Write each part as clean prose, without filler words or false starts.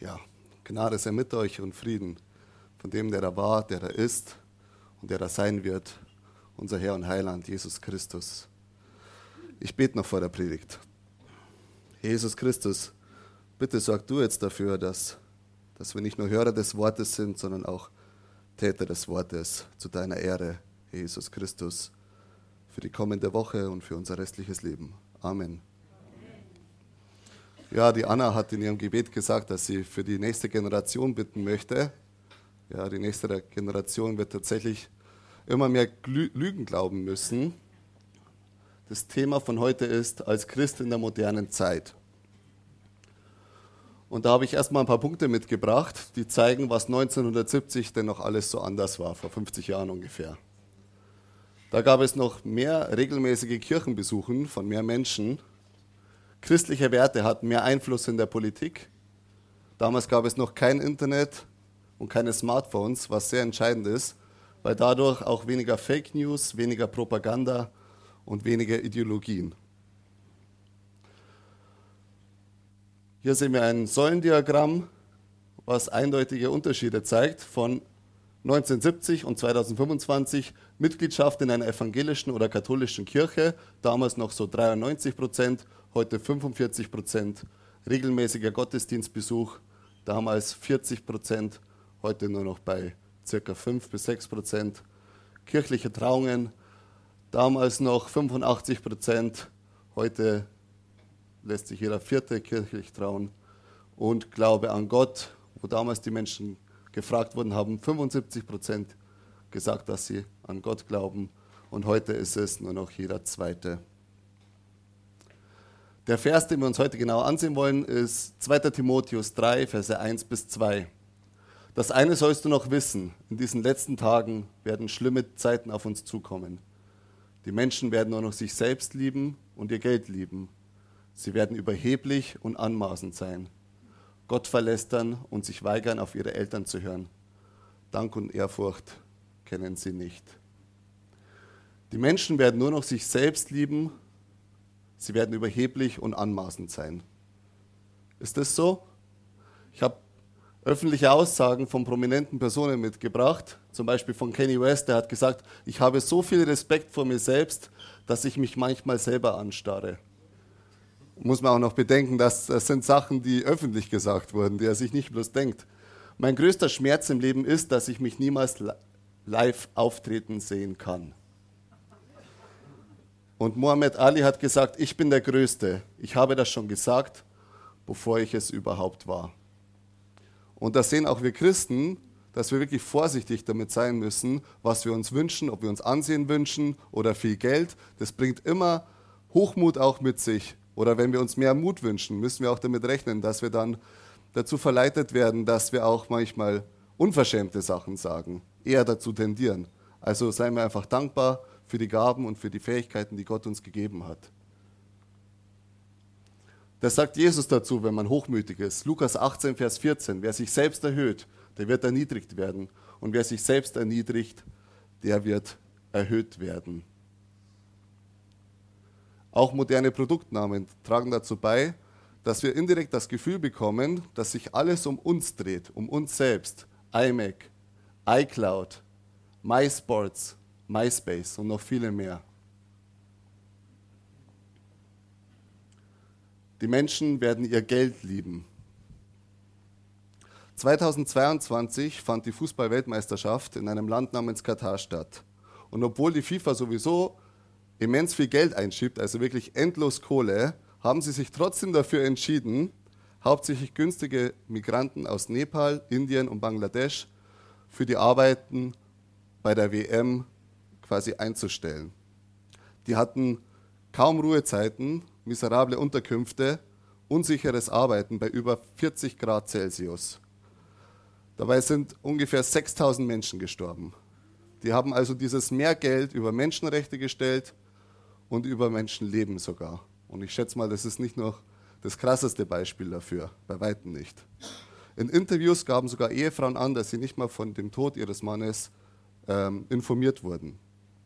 Ja, Gnade sei mit euch und Frieden von dem, der da war, der da ist und der da sein wird, unser Herr und Heiland, Jesus Christus. Ich bete noch vor der Predigt. Jesus Christus, bitte sorg du jetzt dafür, dass wir nicht nur Hörer des Wortes sind, sondern auch Täter des Wortes zu deiner Ehre, Jesus Christus, für die kommende Woche und für unser restliches Leben. Amen. Ja, die Anna hat in ihrem Gebet gesagt, dass sie für die nächste Generation bitten möchte. Ja, die nächste Generation wird tatsächlich immer mehr Lügen glauben müssen. Das Thema von heute ist als Christ in der modernen Zeit. Und da habe ich erstmal ein paar Punkte mitgebracht, die zeigen, was 1970 denn noch alles so anders war, vor 50 Jahren ungefähr. Da gab es noch mehr regelmäßige Kirchenbesuche von mehr Menschen. Christliche Werte hatten mehr Einfluss in der Politik. Damals gab es noch kein Internet und keine Smartphones, was sehr entscheidend ist, weil dadurch auch weniger Fake News, weniger Propaganda und weniger Ideologien. Hier sehen wir ein Säulendiagramm, was eindeutige Unterschiede zeigt von 1970 und 2025 Mitgliedschaft in einer evangelischen oder katholischen Kirche, damals noch so 93%, heute 45%, regelmäßiger Gottesdienstbesuch, damals 40%, heute nur noch bei ca. 5-6%, kirchliche Trauungen, damals noch 85%, heute lässt sich jeder Vierte kirchlich trauen, und Glaube an Gott, wo damals die Menschen gefragt wurden, haben 75% gesagt, dass sie an Gott glauben, und heute ist es nur noch jeder Zweite. Der Vers, den wir uns heute genau ansehen wollen, ist 2. Timotheus 3, Verse 1-2. Das eine sollst du noch wissen, in diesen letzten Tagen werden schlimme Zeiten auf uns zukommen. Die Menschen werden nur noch sich selbst lieben und ihr Geld lieben. Sie werden überheblich und anmaßend sein, Gott verlästern und sich weigern, auf ihre Eltern zu hören. Dank und Ehrfurcht kennen sie nicht. Die Menschen werden nur noch sich selbst lieben. Sie werden überheblich und anmaßend sein. Ist das so? Ich habe öffentliche Aussagen von prominenten Personen mitgebracht, zum Beispiel von Kanye West, der hat gesagt, ich habe so viel Respekt vor mir selbst, dass ich mich manchmal selber anstarre. Muss man auch noch bedenken, dass das sind Sachen, die öffentlich gesagt wurden, die er sich nicht bloß denkt. Mein größter Schmerz im Leben ist, dass ich mich niemals live auftreten sehen kann. Und Muhammad Ali hat gesagt, ich bin der Größte. Ich habe das schon gesagt, bevor ich es überhaupt war. Und das sehen auch wir Christen, dass wir wirklich vorsichtig damit sein müssen, was wir uns wünschen, ob wir uns Ansehen wünschen oder viel Geld. Das bringt immer Hochmut auch mit sich. Oder wenn wir uns mehr Mut wünschen, müssen wir auch damit rechnen, dass wir dann dazu verleitet werden, dass wir auch manchmal unverschämte Sachen sagen, eher dazu tendieren. Also seien wir einfach dankbar für die Gaben und für die Fähigkeiten, die Gott uns gegeben hat. Das sagt Jesus dazu, wenn man hochmütig ist. Lukas 18, Vers 14. Wer sich selbst erhöht, der wird erniedrigt werden. Und wer sich selbst erniedrigt, der wird erhöht werden. Auch moderne Produktnamen tragen dazu bei, dass wir indirekt das Gefühl bekommen, dass sich alles um uns dreht, um uns selbst. iMac, iCloud, MySports, MySpace und noch viele mehr. Die Menschen werden ihr Geld lieben. 2022 fand die Fußball-Weltmeisterschaft in einem Land namens Katar statt. Und obwohl die FIFA sowieso immens viel Geld einschiebt, also wirklich endlos Kohle, haben sie sich trotzdem dafür entschieden, hauptsächlich günstige Migranten aus Nepal, Indien und Bangladesch für die Arbeiten bei der WM quasi einzustellen. Die hatten kaum Ruhezeiten, miserable Unterkünfte, unsicheres Arbeiten bei über 40 Grad Celsius. Dabei sind ungefähr 6.000 Menschen gestorben. Die haben also dieses Mehrgeld über Menschenrechte gestellt und über Menschenleben sogar. Und ich schätze mal, das ist nicht noch das krasseste Beispiel dafür, bei weitem nicht. In Interviews gaben sogar Ehefrauen an, dass sie nicht mal von dem Tod ihres Mannes informiert wurden.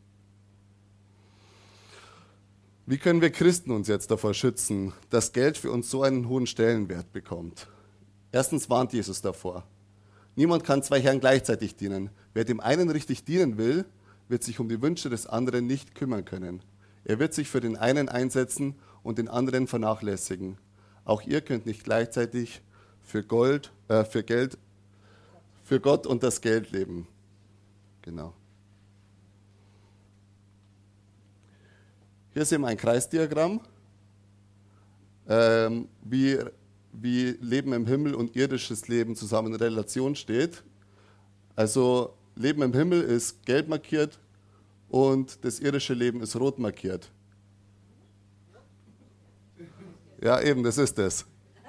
Wie können wir Christen uns jetzt davor schützen, dass Geld für uns so einen hohen Stellenwert bekommt? Erstens warnt Jesus davor. Niemand kann zwei Herren gleichzeitig dienen. Wer dem einen richtig dienen will, wird sich um die Wünsche des anderen nicht kümmern können. Er wird sich für den einen einsetzen und den anderen vernachlässigen. Auch ihr könnt nicht gleichzeitig für Gott und das Geld leben. Genau. Hier sehen wir ein Kreisdiagramm, wie Leben im Himmel und irdisches Leben zusammen in Relation steht. Also Leben im Himmel ist gelb markiert und das irdische Leben ist rot markiert. Ja, eben, das ist es.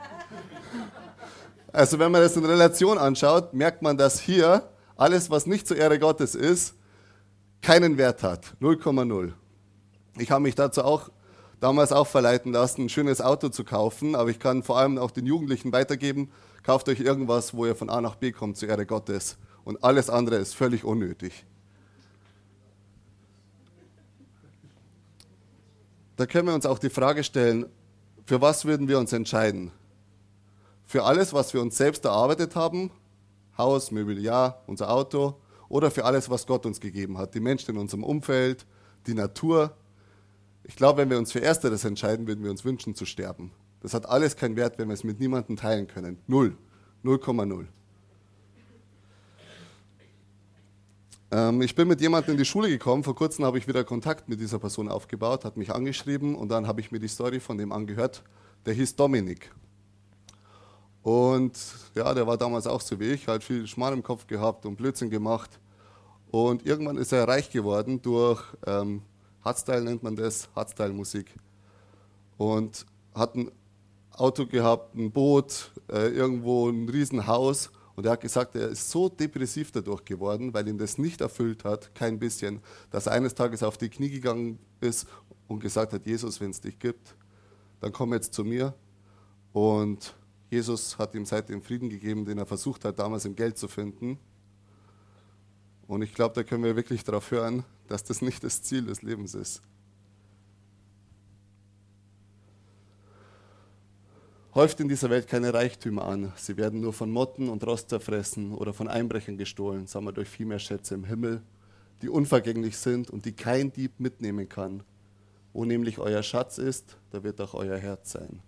Also wenn man das in Relation anschaut, merkt man, dass hier alles, was nicht zur Ehre Gottes ist, keinen Wert hat. 0,0. Ich habe mich dazu damals auch verleiten lassen, ein schönes Auto zu kaufen, aber ich kann vor allem auch den Jugendlichen weitergeben, kauft euch irgendwas, wo ihr von A nach B kommt, zur Ehre Gottes. Und alles andere ist völlig unnötig. Da können wir uns auch die Frage stellen, für was würden wir uns entscheiden? Für alles, was wir uns selbst erarbeitet haben, Haus, Mobiliar, unser Auto, oder für alles, was Gott uns gegeben hat, die Menschen in unserem Umfeld, die Natur. Ich glaube, wenn wir uns für Ersteres entscheiden, würden wir uns wünschen zu sterben. Das hat alles keinen Wert, wenn wir es mit niemandem teilen können. 0,0. Ich bin mit jemandem in die Schule gekommen, vor kurzem habe ich wieder Kontakt mit dieser Person aufgebaut, hat mich angeschrieben und dann habe ich mir die Story von dem angehört. Der hieß Dominik. Und ja, der war damals auch so wie ich, halt viel Schmarrn im Kopf gehabt und Blödsinn gemacht. Und irgendwann ist er reich geworden durch Hardstyle nennt man das, Hardstyle-Musik. Und hat ein Auto gehabt, ein Boot, irgendwo ein Riesenhaus. Und er hat gesagt, er ist so depressiv dadurch geworden, weil ihn das nicht erfüllt hat, kein bisschen, dass er eines Tages auf die Knie gegangen ist und gesagt hat, Jesus, wenn es dich gibt, dann komm jetzt zu mir. Und Jesus hat ihm seitdem Frieden gegeben, den er versucht hat, damals im Geld zu finden. Und ich glaube, da können wir wirklich darauf hören, dass das nicht das Ziel des Lebens ist. Häuft in dieser Welt keine Reichtümer an. Sie werden nur von Motten und Rost zerfressen oder von Einbrechern gestohlen, sagen wir durch viel mehr Schätze im Himmel, die unvergänglich sind und die kein Dieb mitnehmen kann. Wo nämlich euer Schatz ist, da wird auch euer Herz sein.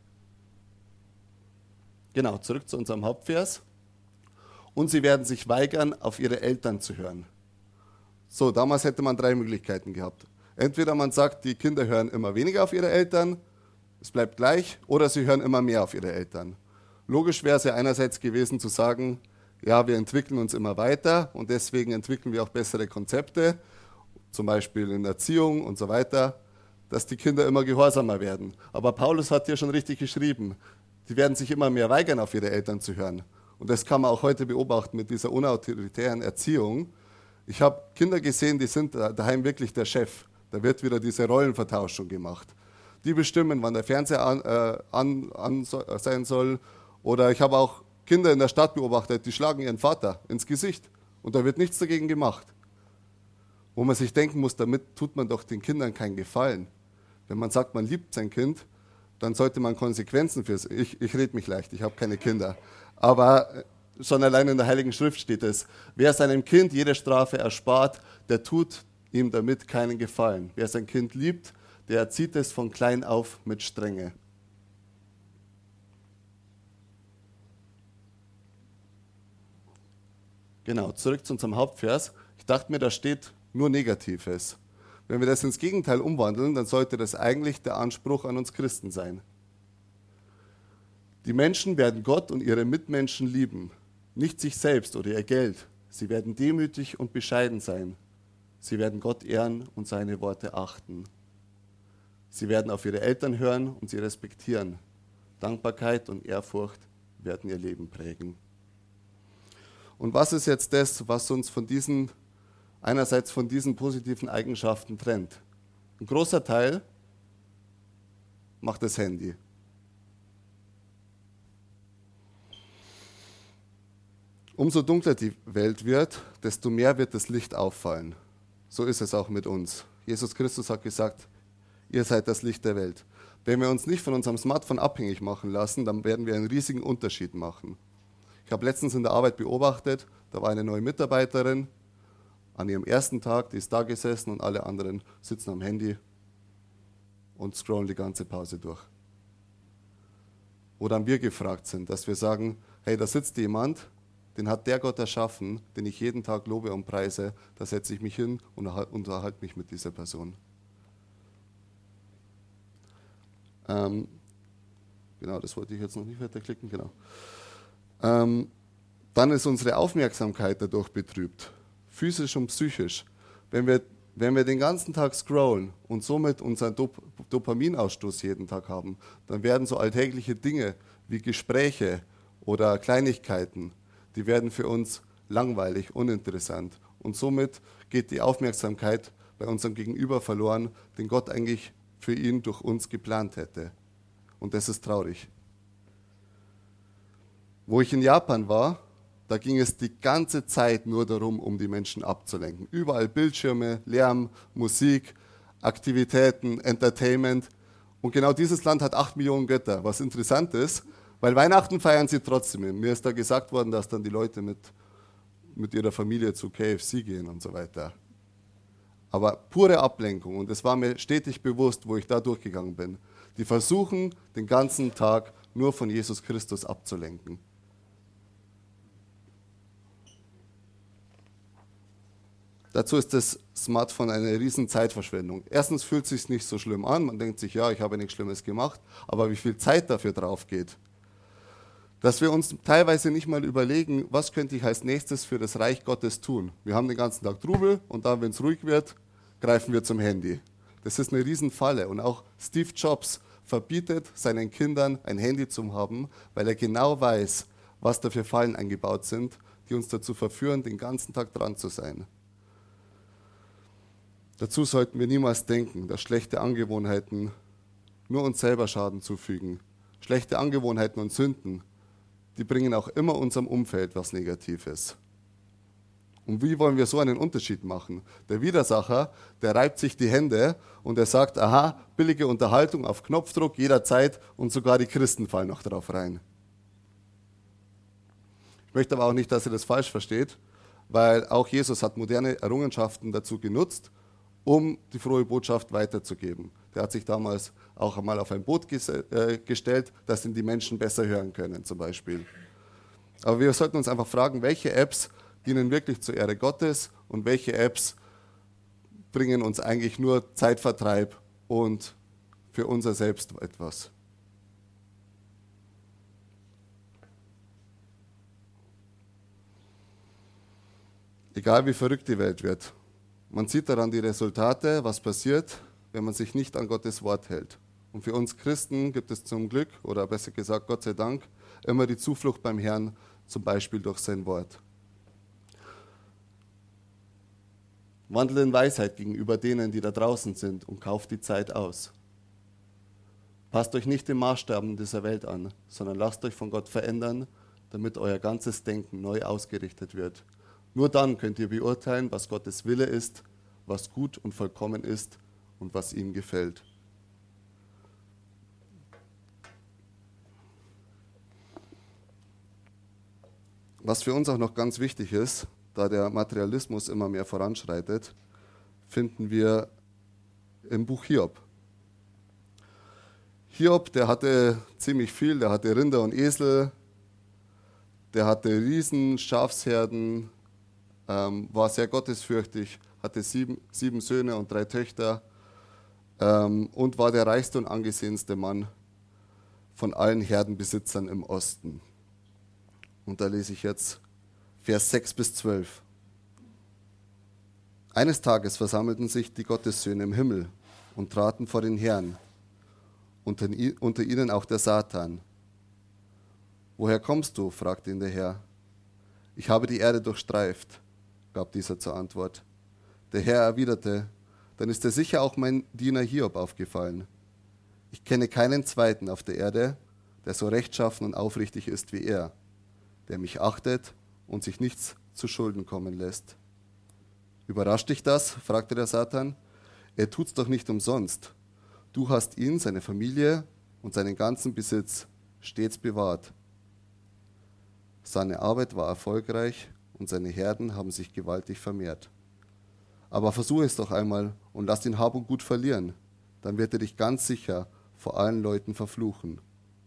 Genau, zurück zu unserem Hauptvers. Und sie werden sich weigern, auf ihre Eltern zu hören. So, damals hätte man 3 Möglichkeiten gehabt. Entweder man sagt, die Kinder hören immer weniger auf ihre Eltern, es bleibt gleich, oder sie hören immer mehr auf ihre Eltern. Logisch wäre es ja einerseits gewesen zu sagen, ja, wir entwickeln uns immer weiter und deswegen entwickeln wir auch bessere Konzepte, zum Beispiel in Erziehung und so weiter, dass die Kinder immer gehorsamer werden. Aber Paulus hat hier schon richtig geschrieben, die werden sich immer mehr weigern, auf ihre Eltern zu hören. Und das kann man auch heute beobachten mit dieser unautoritären Erziehung. Ich habe Kinder gesehen, die sind daheim wirklich der Chef. Da wird wieder diese Rollenvertauschung gemacht. Die bestimmen, wann der Fernseher sein soll. Oder ich habe auch Kinder in der Stadt beobachtet, die schlagen ihren Vater ins Gesicht. Und da wird nichts dagegen gemacht. Wo man sich denken muss, damit tut man doch den Kindern keinen Gefallen. Wenn man sagt, man liebt sein Kind, dann sollte man Konsequenzen für es. Ich rede mich leicht, ich habe keine Kinder. Aber schon allein in der Heiligen Schrift steht es, wer seinem Kind jede Strafe erspart, der tut ihm damit keinen Gefallen. Wer sein Kind liebt, der erzieht es von klein auf mit Strenge. Genau, zurück zu unserem Hauptvers. Ich dachte mir, da steht nur Negatives. Wenn wir das ins Gegenteil umwandeln, dann sollte das eigentlich der Anspruch an uns Christen sein. Die Menschen werden Gott und ihre Mitmenschen lieben, nicht sich selbst oder ihr Geld. Sie werden demütig und bescheiden sein. Sie werden Gott ehren und seine Worte achten. Sie werden auf ihre Eltern hören und sie respektieren. Dankbarkeit und Ehrfurcht werden ihr Leben prägen. Und was ist jetzt das, was uns einerseits von diesen positiven Eigenschaften trennt? Ein großer Teil macht das Handy. Umso dunkler die Welt wird, desto mehr wird das Licht auffallen. So ist es auch mit uns. Jesus Christus hat gesagt, Ihr seid das Licht der Welt. Wenn wir uns nicht von unserem Smartphone abhängig machen lassen, dann werden wir einen riesigen Unterschied machen. Ich habe letztens in der Arbeit beobachtet, da war eine neue Mitarbeiterin an ihrem ersten Tag, die ist da gesessen und alle anderen sitzen am Handy und scrollen die ganze Pause durch. Wo dann wir gefragt sind, dass wir sagen, hey, da sitzt jemand, den hat der Gott erschaffen, den ich jeden Tag lobe und preise, da setze ich mich hin und unterhalte mich mit dieser Person. Genau, das wollte ich jetzt noch nicht weiterklicken, genau. Dann ist unsere Aufmerksamkeit dadurch betrübt, physisch und psychisch. Wenn wir den ganzen Tag scrollen und somit unseren Dopaminausstoß jeden Tag haben, dann werden so alltägliche Dinge wie Gespräche oder Kleinigkeiten, die werden für uns langweilig, uninteressant. Und somit geht die Aufmerksamkeit bei unserem Gegenüber verloren, den Gott eigentlich für ihn durch uns geplant hätte. Und das ist traurig. Wo ich in Japan war, da ging es die ganze Zeit nur darum, um die Menschen abzulenken. Überall Bildschirme, Lärm, Musik, Aktivitäten, Entertainment. Und genau dieses Land hat 8 Millionen Götter, was interessant ist, weil Weihnachten feiern sie trotzdem. Mir ist da gesagt worden, dass dann die Leute mit ihrer Familie zu KFC gehen und so weiter. Aber pure Ablenkung, und es war mir stetig bewusst, wo ich da durchgegangen bin. Die versuchen, den ganzen Tag nur von Jesus Christus abzulenken. Dazu ist das Smartphone eine riesen Zeitverschwendung. Erstens fühlt es sich nicht so schlimm an, man denkt sich, ja, ich habe nichts Schlimmes gemacht, aber wie viel Zeit dafür drauf geht, dass wir uns teilweise nicht mal überlegen, was könnte ich als nächstes für das Reich Gottes tun. Wir haben den ganzen Tag Trubel und dann, wenn es ruhig wird, greifen wir zum Handy. Das ist eine Riesenfalle und auch Steve Jobs verbietet seinen Kindern ein Handy zu haben, weil er genau weiß, was da für Fallen eingebaut sind, die uns dazu verführen, den ganzen Tag dran zu sein. Dazu sollten wir niemals denken, dass schlechte Angewohnheiten nur uns selber Schaden zufügen. Schlechte Angewohnheiten und Sünden, die bringen auch immer unserem Umfeld was Negatives. Und wie wollen wir so einen Unterschied machen? Der Widersacher, der reibt sich die Hände und er sagt, aha, billige Unterhaltung auf Knopfdruck jederzeit und sogar die Christen fallen noch drauf rein. Ich möchte aber auch nicht, dass ihr das falsch versteht, weil auch Jesus hat moderne Errungenschaften dazu genutzt, um die frohe Botschaft weiterzugeben. Der hat sich damals auch einmal auf ein Boot gestellt, dass ihn die Menschen besser hören können, zum Beispiel. Aber wir sollten uns einfach fragen, welche Apps dienen wirklich zur Ehre Gottes und welche Apps bringen uns eigentlich nur Zeitvertreib und für unser Selbst etwas. Egal wie verrückt die Welt wird, man sieht daran die Resultate, was passiert, wenn man sich nicht an Gottes Wort hält. Und für uns Christen gibt es zum Glück, oder besser gesagt Gott sei Dank, immer die Zuflucht beim Herrn, zum Beispiel durch sein Wort. Wandelt in Weisheit gegenüber denen, die da draußen sind, und kauft die Zeit aus. Passt euch nicht den Maßstaben dieser Welt an, sondern lasst euch von Gott verändern, damit euer ganzes Denken neu ausgerichtet wird. Nur dann könnt ihr beurteilen, was Gottes Wille ist, was gut und vollkommen ist und was ihm gefällt. Was für uns auch noch ganz wichtig ist, da der Materialismus immer mehr voranschreitet, finden wir im Buch Hiob. Hiob, der hatte ziemlich viel, der hatte Rinder und Esel, der hatte Riesen, Schafsherden, war sehr gottesfürchtig, hatte sieben Söhne und 3 Töchter und war der reichste und angesehenste Mann von allen Herdenbesitzern im Osten. Und da lese ich jetzt Vers 6 bis 12. Eines Tages versammelten sich die Gottessöhne im Himmel und traten vor den Herrn, unter ihnen auch der Satan. Woher kommst du? Fragte ihn der Herr. Ich habe die Erde durchstreift, gab dieser zur Antwort. Der Herr erwiderte, dann ist dir sicher auch mein Diener Hiob aufgefallen. Ich kenne keinen zweiten auf der Erde, der so rechtschaffen und aufrichtig ist wie er, der mich achtet und sich nichts zu Schulden kommen lässt. Überrascht dich das? Fragte der Satan. Er tut's doch nicht umsonst. Du hast ihn, seine Familie und seinen ganzen Besitz stets bewahrt. Seine Arbeit war erfolgreich und seine Herden haben sich gewaltig vermehrt. Aber versuche es doch einmal und lass ihn Hab und Gut verlieren. Dann wird er dich ganz sicher vor allen Leuten verfluchen.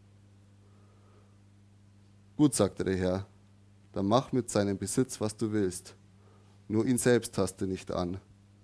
Gut, sagte der Herr, dann mach mit seinem Besitz, was du willst. Nur ihn selbst taste nicht an.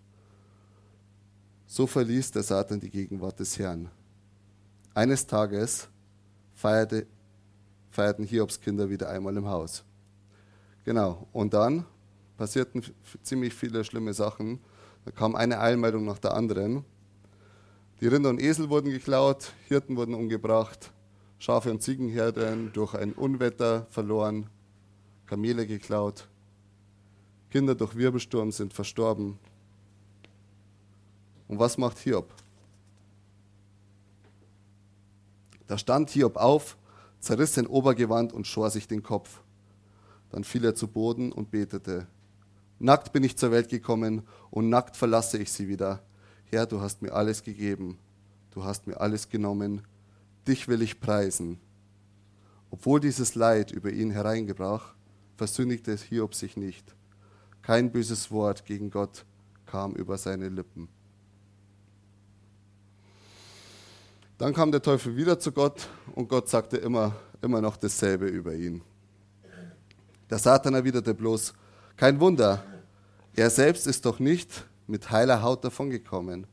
So verließ der Satan die Gegenwart des Herrn. Eines Tages feierten Hiobs Kinder wieder einmal im Haus. Genau, und dann passierten ziemlich viele schlimme Sachen. Da kam eine Eilmeldung nach der anderen. Die Rinder und Esel wurden geklaut, Hirten wurden umgebracht, Schafe und Ziegenherden durch ein Unwetter verloren, Kamele geklaut, Kinder durch Wirbelsturm sind verstorben. Und was macht Hiob? Da stand Hiob auf, zerriss sein Obergewand und schor sich den Kopf. Dann fiel er zu Boden und betete. Nackt bin ich zur Welt gekommen und nackt verlasse ich sie wieder. Herr, du hast mir alles gegeben, du hast mir alles genommen, dich will ich preisen. Obwohl dieses Leid über ihn hereingebrach, versündigte Hiob sich nicht. Kein böses Wort gegen Gott kam über seine Lippen. Dann kam der Teufel wieder zu Gott und Gott sagte immer noch dasselbe über ihn. Der Satan erwiderte bloß, kein Wunder, er selbst ist doch nicht mit heiler Haut davongekommen.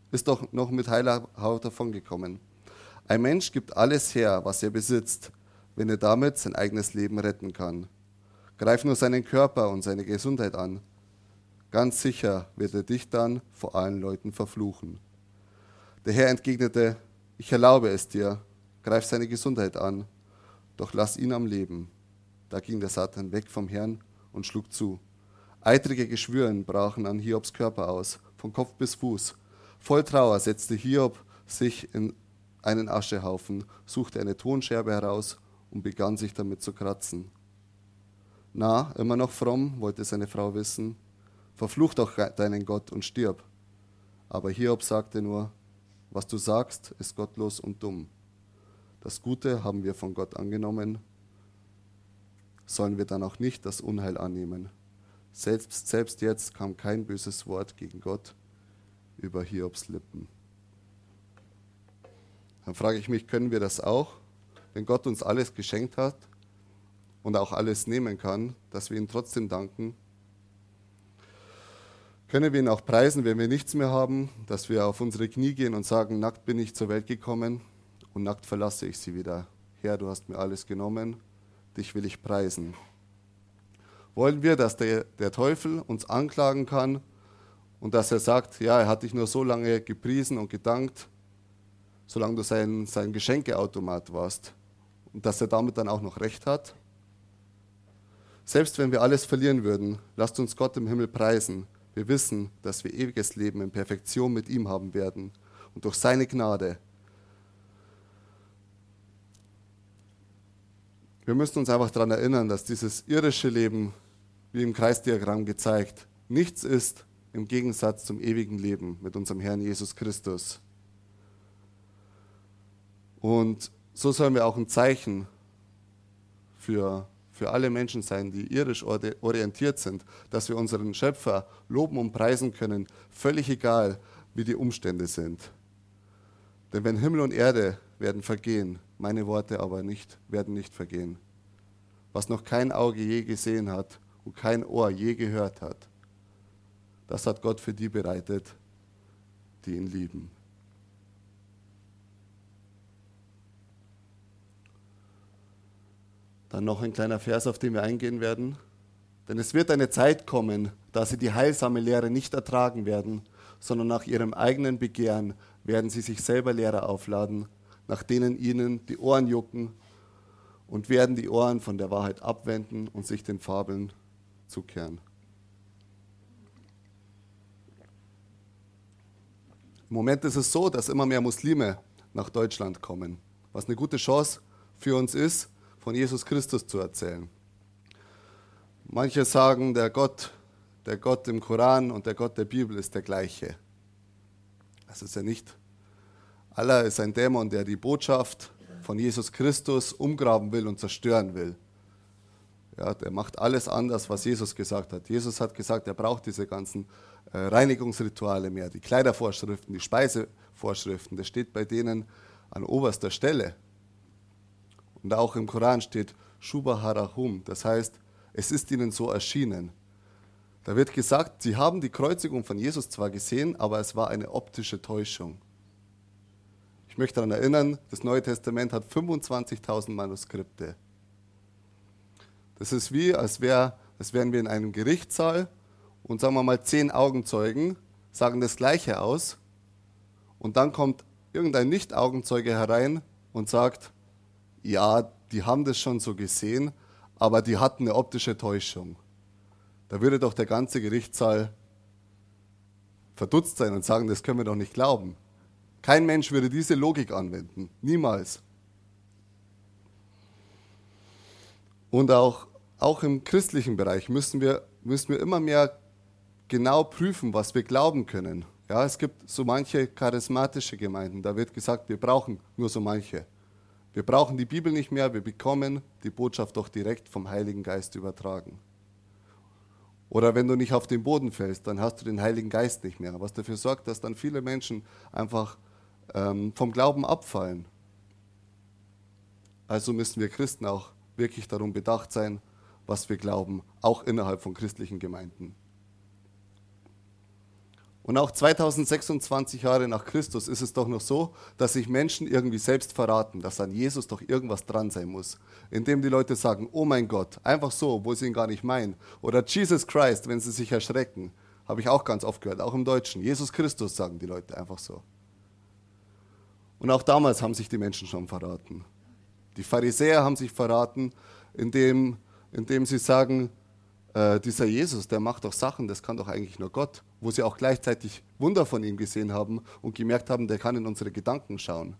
Ein Mensch gibt alles her, was er besitzt, wenn er damit sein eigenes Leben retten kann. Greif nur seinen Körper und seine Gesundheit an. Ganz sicher wird er dich dann vor allen Leuten verfluchen. Der Herr entgegnete, ich erlaube es dir, greif seine Gesundheit an, doch lass ihn am Leben. Da ging der Satan weg vom Herrn und schlug zu. Eitrige Geschwüren brachen an Hiobs Körper aus, von Kopf bis Fuß. Voll Trauer setzte Hiob sich in einen Aschehaufen, suchte eine Tonscherbe heraus und begann sich damit zu kratzen. Na, immer noch fromm, wollte seine Frau wissen. Verfluch doch deinen Gott und stirb. Aber Hiob sagte nur, was du sagst, ist gottlos und dumm. Das Gute haben wir von Gott angenommen, sollen wir dann auch nicht das Unheil annehmen. Selbst jetzt kam kein böses Wort gegen Gott über Hiobs Lippen. Dann frage ich mich, können wir das auch, wenn Gott uns alles geschenkt hat und auch alles nehmen kann, dass wir ihm trotzdem danken? Können wir ihn auch preisen, wenn wir nichts mehr haben, dass wir auf unsere Knie gehen und sagen, nackt bin ich zur Welt gekommen und nackt verlasse ich sie wieder. Herr, du hast mir alles genommen, dich will ich preisen. Wollen wir, dass der Teufel uns anklagen kann und dass er sagt, ja, er hat dich nur so lange gepriesen und gedankt, solange du sein Geschenkeautomat warst und dass er damit dann auch noch recht hat? Selbst wenn wir alles verlieren würden, lasst uns Gott im Himmel preisen. Wir wissen, dass wir ewiges Leben in Perfektion mit ihm haben werden und durch seine Gnade. Wir müssen uns einfach daran erinnern, dass dieses irdische Leben, wie im Kreisdiagramm gezeigt, nichts ist im Gegensatz zum ewigen Leben mit unserem Herrn Jesus Christus. Und so sollen wir auch ein Zeichen für alle Menschen sein, die irdisch orientiert sind, dass wir unseren Schöpfer loben und preisen können, völlig egal, wie die Umstände sind. Denn wenn Himmel und Erde werden vergehen, meine Worte aber werden nicht vergehen. Was noch kein Auge je gesehen hat und kein Ohr je gehört hat, das hat Gott für die bereitet, die ihn lieben. Dann noch ein kleiner Vers, auf den wir eingehen werden. Denn es wird eine Zeit kommen, da sie die heilsame Lehre nicht ertragen werden, sondern nach ihrem eigenen Begehren werden sie sich selber Lehrer aufladen, nach denen ihnen die Ohren jucken und werden die Ohren von der Wahrheit abwenden und sich den Fabeln zukehren. Im Moment ist es so, dass immer mehr Muslime nach Deutschland kommen, was eine gute Chance für uns ist, von Jesus Christus zu erzählen. Manche sagen, der Gott im Koran und der Gott der Bibel ist der gleiche. Das ist er nicht. Allah ist ein Dämon, der die Botschaft von Jesus Christus umgraben will und zerstören will. Ja, der macht alles anders, was Jesus gesagt hat. Jesus hat gesagt, er braucht diese ganzen Reinigungsrituale mehr, die Kleidervorschriften, die Speisevorschriften. Das steht bei denen an oberster Stelle. Und auch im Koran steht Shuba Harahum, das heißt, es ist ihnen so erschienen. Da wird gesagt, sie haben die Kreuzigung von Jesus zwar gesehen, aber es war eine optische Täuschung. Ich möchte daran erinnern, das Neue Testament hat 25.000 Manuskripte. Das ist wie, als wären wir in einem Gerichtssaal und sagen wir mal 10 Augenzeugen sagen das Gleiche aus und dann kommt irgendein Nicht-Augenzeuge herein und sagt, ja, die haben das schon so gesehen, aber die hatten eine optische Täuschung. Da würde doch der ganze Gerichtssaal verdutzt sein und sagen, das können wir doch nicht glauben. Kein Mensch würde diese Logik anwenden. Niemals. Und auch im christlichen Bereich müssen wir immer mehr genau prüfen, was wir glauben können. Ja, es gibt so manche charismatische Gemeinden, da wird gesagt, wir brauchen nur so manche. Wir brauchen die Bibel nicht mehr, wir bekommen die Botschaft doch direkt vom Heiligen Geist übertragen. Oder wenn du nicht auf den Boden fällst, dann hast du den Heiligen Geist nicht mehr, was dafür sorgt, dass dann viele Menschen einfach vom Glauben abfallen. Also müssen wir Christen auch wirklich darum bedacht sein, was wir glauben, auch innerhalb von christlichen Gemeinden. Und auch 2026 Jahre nach Christus ist es doch noch so, dass sich Menschen irgendwie selbst verraten, dass an Jesus doch irgendwas dran sein muss. Indem die Leute sagen, oh mein Gott, einfach so, obwohl sie ihn gar nicht meinen. Oder Jesus Christ, wenn sie sich erschrecken. Habe ich auch ganz oft gehört, auch im Deutschen. Jesus Christus sagen die Leute einfach so. Und auch damals haben sich die Menschen schon verraten. Die Pharisäer haben sich verraten, indem sie sagen, dieser Jesus, der macht doch Sachen, das kann doch eigentlich nur Gott. Wo sie auch gleichzeitig Wunder von ihm gesehen haben und gemerkt haben, der kann in unsere Gedanken schauen.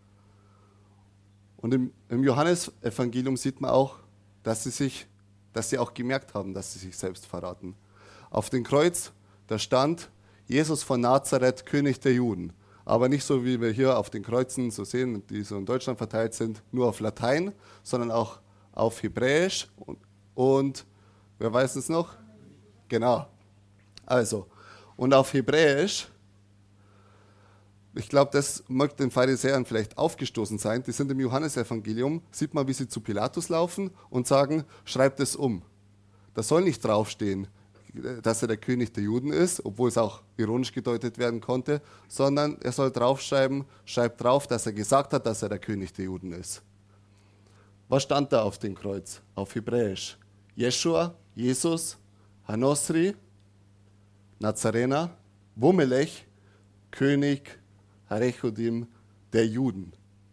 Und im Johannesevangelium sieht man auch, dass sie auch gemerkt haben, dass sie sich selbst verraten. Auf dem Kreuz, da stand Jesus von Nazareth, König der Juden. Aber nicht so, wie wir hier auf den Kreuzen so sehen, die so in Deutschland verteilt sind, nur auf Latein, sondern auch auf Hebräisch und wer weiß es noch? Genau. Also, und auf Hebräisch, ich glaube, das mag den Pharisäern vielleicht aufgestoßen sein, die sind im Johannesevangelium, sieht man, wie sie zu Pilatus laufen und sagen, schreibt es um. Da soll nicht draufstehen, dass er der König der Juden ist, obwohl es auch ironisch gedeutet werden konnte, sondern er soll draufschreiben, schreibt drauf, dass er gesagt hat, dass er der König der Juden ist. Was stand da auf dem Kreuz? Auf Hebräisch. Jeshua, Jesus, Hanosri, Nazarener, Womelech, König, Harechudim, der Juden.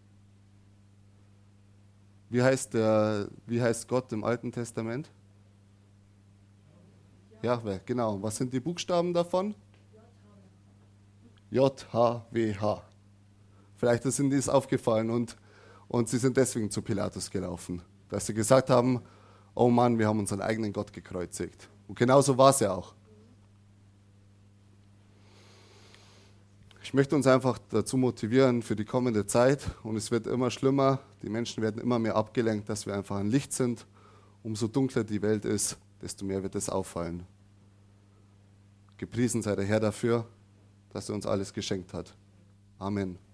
Wie heißt Gott im Alten Testament? Jahwe, genau. Was sind die Buchstaben davon? J-H-W-H. Vielleicht ist Ihnen das aufgefallen und sie sind deswegen zu Pilatus gelaufen. Dass sie gesagt haben, oh Mann, wir haben unseren eigenen Gott gekreuzigt. Und genauso war es ja auch. Ich möchte uns einfach dazu motivieren für die kommende Zeit. Und es wird immer schlimmer. Die Menschen werden immer mehr abgelenkt, dass wir einfach ein Licht sind. Umso dunkler die Welt ist, desto mehr wird es auffallen. Gepriesen sei der Herr dafür, dass er uns alles geschenkt hat. Amen.